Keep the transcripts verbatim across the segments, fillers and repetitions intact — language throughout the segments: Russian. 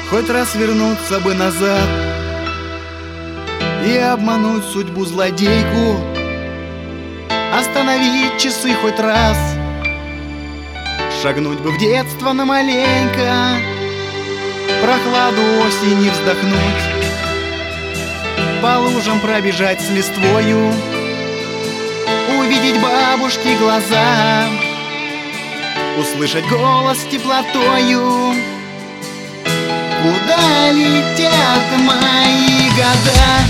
Хоть раз вернуться бы назад и обмануть судьбу злодейку, остановить часы хоть раз, шагнуть бы в детство на маленько, прохладу осени вздохнуть, по лужам пробежать с листвою, увидеть бабушки глаза, услышать голос теплотою. Куда летят мои года?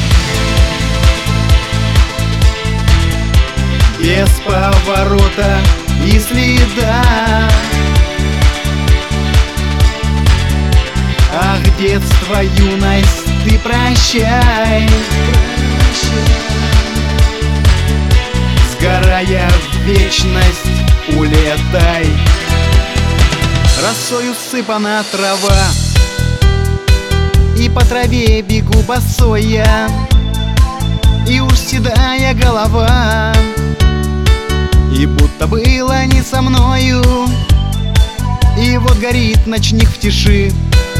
Без поворота и следа. Ах, детство, юность, ты прощай, сгорая в вечность, улетай. Росою сыпана трава, и по траве бегу босой я, и уж седая голова, и будто было не со мною. И вот горит ночник в тиши,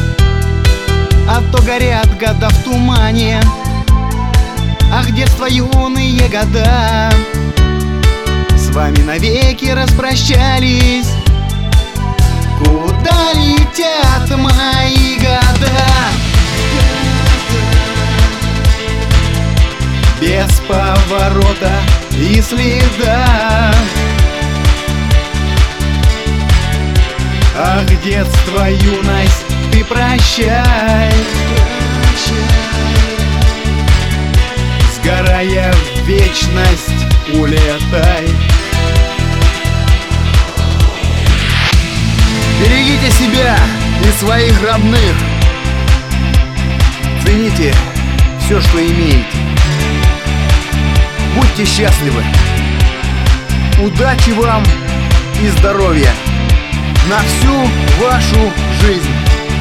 а то горят года в тумане. Ах, детство, юные года, с вами навеки распрощались. Куда летят мои года? Без поворота и следа. Ах, детство, юность, ты прощай, сгорая в вечность, улетай. Берегите себя и своих родных. Цените все, что имеете. Будьте счастливы. Удачи вам и здоровья на всю вашу жизнь.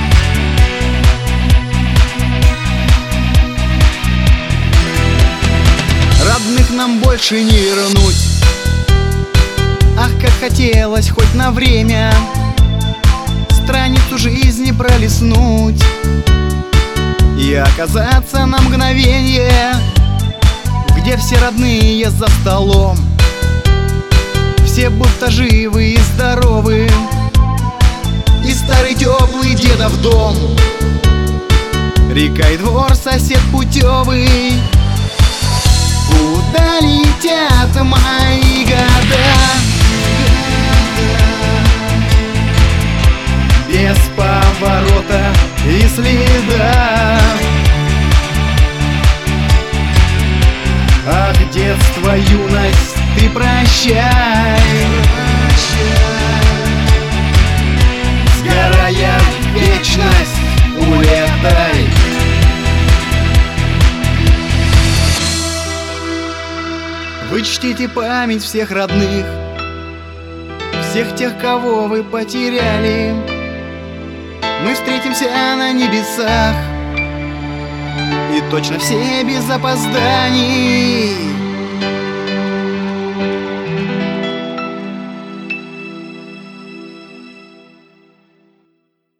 Родных нам больше не вернуть. Ах, как хотелось хоть на время страницу жизни пролистнуть и оказаться на мгновенье, где все родные за столом, все будто живы и здоровы, и старый теплый дедов дом, река и двор, сосед путевый. Куда летят мои года? Без поворота и следа. Ах, детство, юность, ты прощай, сгорая в вечность, улетай. Вы чтите память всех родных, всех тех, кого вы потеряли. Мы встретимся на небесах, и точно все без опозданий.